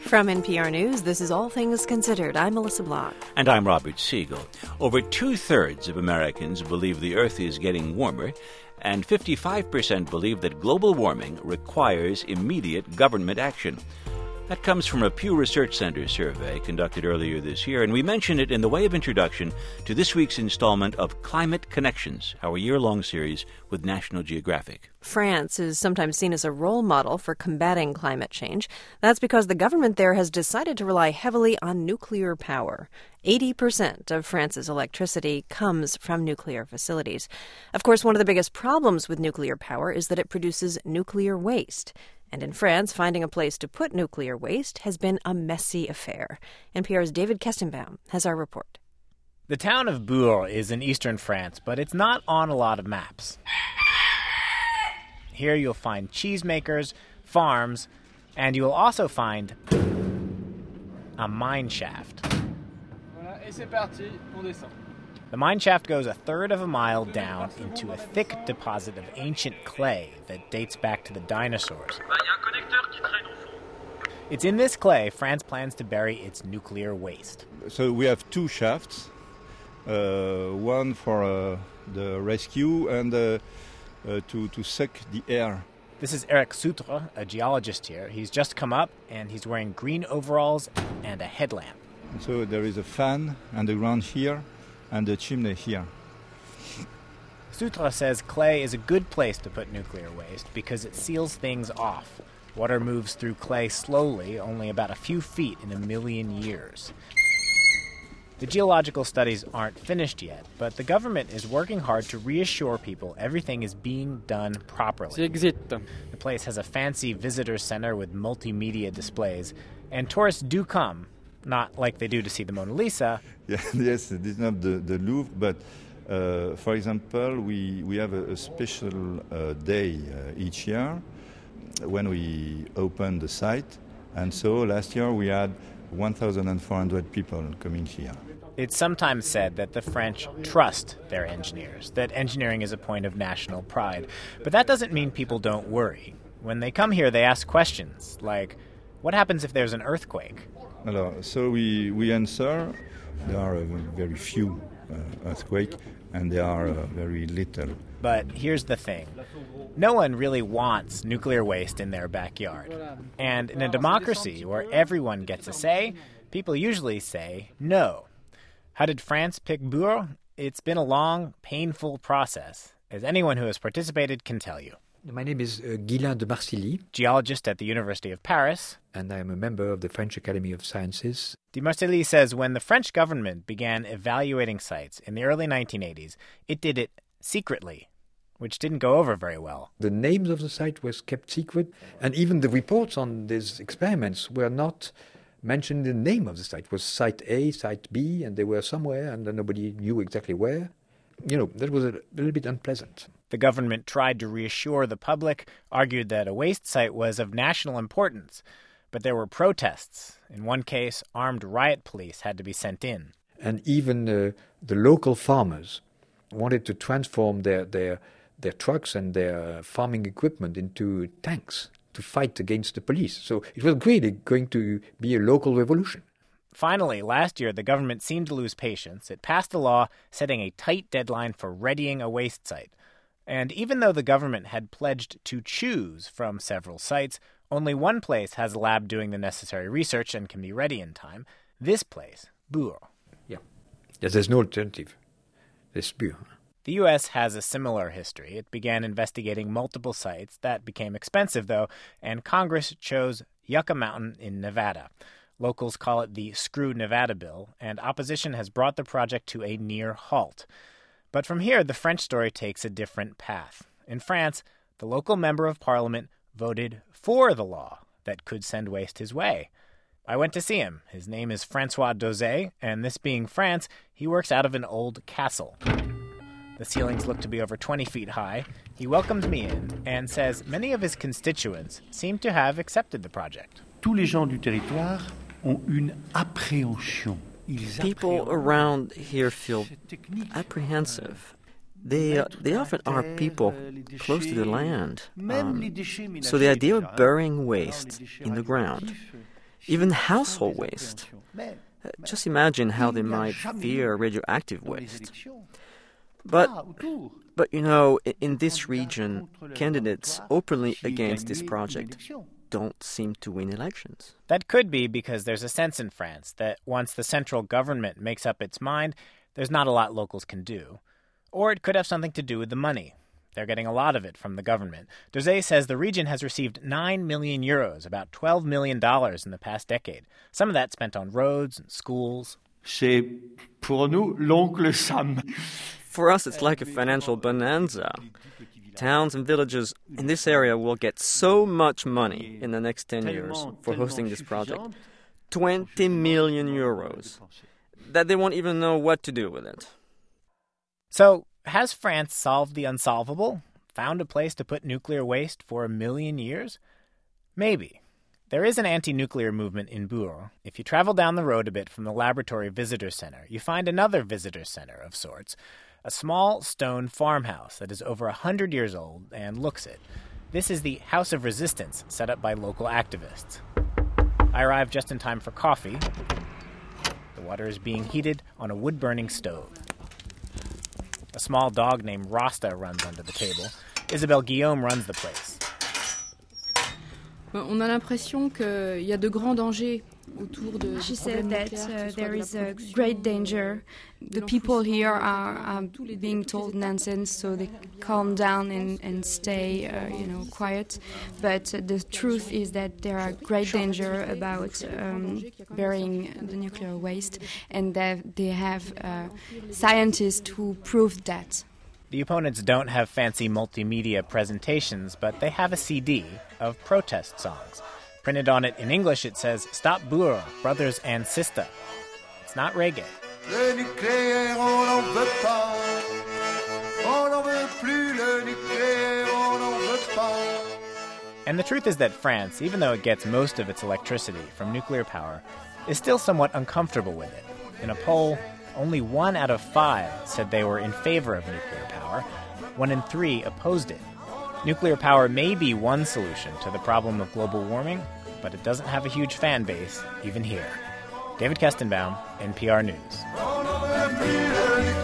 From NPR News, this is All Things Considered. I'm Melissa Block. And I'm Robert Siegel. Over 2/3 of Americans believe the Earth is getting warmer, and 55% believe that global warming requires immediate government action. That comes from a Pew Research Center survey conducted earlier this year, and we mention it in the way of introduction to this week's installment of Climate Connections, our year-long series with National Geographic. France is sometimes seen as a role model for combating climate change. That's because the government there has decided to rely heavily on nuclear power. 80% of France's electricity comes from nuclear facilities. Of course, one of the biggest problems with nuclear power is that it produces nuclear waste. And in France, finding a place to put nuclear waste has been a messy affair. NPR's David Kestenbaum has our report. The town of Bourg is in eastern France, but it's not on a lot of maps. Here you'll find cheesemakers, farms, and you will also find a mine shaft. The mine shaft goes a third of a mile down into a thick deposit of ancient clay that dates back to the dinosaurs. It's in this clay France plans to bury its nuclear waste. So we have two shafts, one for the rescue and to suck the air. This is Eric Soutre, a geologist here. He's just come up and he's wearing green overalls and a headlamp. So there is a fan underground here and the chimney here. Soutre says clay is a good place to put nuclear waste because it seals things off. Water moves through clay slowly, only about a few feet in a million years. The geological studies aren't finished yet, but the government is working hard to reassure people everything is being done properly. The place has a fancy visitor center with multimedia displays, and tourists do come. Not like they do to see the Mona Lisa. Yeah, yes, it is not the Louvre, but for example, we have a special day each year when we open the site. And so last year we had 1,400 people coming here. It's sometimes said that the French trust their engineers, that engineering is a point of national pride. But that doesn't mean people don't worry. When they come here, they ask questions like, what happens if there's an earthquake? So we answer, there are very few earthquakes, and there are very little. But here's the thing. No one really wants nuclear waste in their backyard. And in a democracy where everyone gets a say, people usually say no. How did France pick Bourg? It's been a long, painful process, as anyone who has participated can tell you. My name is Guylain de Marcilly, geologist at the University of Paris. And I am a member of the French Academy of Sciences. De Marcilly says when the French government began evaluating sites in the early 1980s, it did it secretly, which didn't go over very well. The names of the site was kept secret, and even the reports on these experiments were not mentioned the name of the site. It was Site A, Site B, and they were somewhere, and nobody knew exactly where. That was a little bit unpleasant. The government tried to reassure the public, argued that a waste site was of national importance. But there were protests. In one case, armed riot police had to be sent in. And even the local farmers wanted to transform their trucks and their farming equipment into tanks to fight against the police. So it was really going to be a local revolution. Finally, last year, the government seemed to lose patience. It passed a law setting a tight deadline for readying a waste site. And even though the government had pledged to choose from several sites, only one place has a lab doing the necessary research and can be ready in time. This place, Bourg. Yeah. Yes, there's no alternative. There's Bourg. The U.S. has a similar history. It began investigating multiple sites. That became expensive, though, and Congress chose Yucca Mountain in Nevada. Locals call it the Screw Nevada Bill, and opposition has brought the project to a near halt. But from here, the French story takes a different path. In France, the local member of parliament voted for the law that could send waste his way. I went to see him. His name is François Dozet, and this being France, he works out of an old castle. The ceilings look to be over 20 feet high. He welcomed me in and says many of his constituents seem to have accepted the project. Tous les gens du territoire ont une appréhension. People around here feel apprehensive. They often are people close to the land. So the idea of burying waste in the ground even household waste. Just imagine how they might fear radioactive waste. But you know, in this region, candidates openly against this project don't seem to win elections. That could be because there's a sense in France that once the central government makes up its mind, there's not a lot locals can do. Or it could have something to do with the money. They're getting a lot of it from the government. Dosé says the region has received 9 million euros, about $12 million in the past decade. Some of that spent on roads and schools. C'est pour nous l'oncle Sam. For us, it's like a financial bonanza. Towns and villages in this area will get so much money in the next 10 years for hosting this project. 20 million euros. That they won't even know what to do with it. So, has France solved the unsolvable? Found a place to put nuclear waste for 1 million years? Maybe. There is an anti-nuclear movement in Bourg. If you travel down the road a bit from the Laboratory Visitor Center, you find another visitor center of sorts. A small stone farmhouse that is over 100 years old and looks it. This is the House of Resistance set up by local activists. I arrived just in time for coffee. The water is being heated on a wood-burning stove. A small dog named Rasta runs under the table. Isabelle Guillaume runs the place. On a l'impression qu'il y a de grands dangers autour de. She said that there is a great danger. The people here are being told nonsense, so they calm down and stay, quiet. But the truth is that there are great danger about burying the nuclear waste, and that they have scientists who proved that. The opponents don't have fancy multimedia presentations, but they have a CD of protest songs. Printed on it in English, it says, "Stop Bourg, brothers and sister." It's not reggae. Le nucléaire, on n'en veut pas. On n'en veut plus, le nucléaire, on n'en veut pas. And the truth is that France, even though it gets most of its electricity from nuclear power, is still somewhat uncomfortable with it. In a poll, only 1 out of 5 said they were in favor of nuclear power. 1 in 3 opposed it. Nuclear power may be one solution to the problem of global warming, but it doesn't have a huge fan base, even here. David Kestenbaum, NPR News.